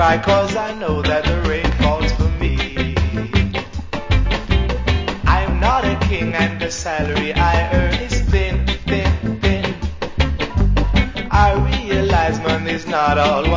cry 'cause I know that the rain falls for me. I'm not a king and the salary I earn is thin, thin, thin. I realize money's not all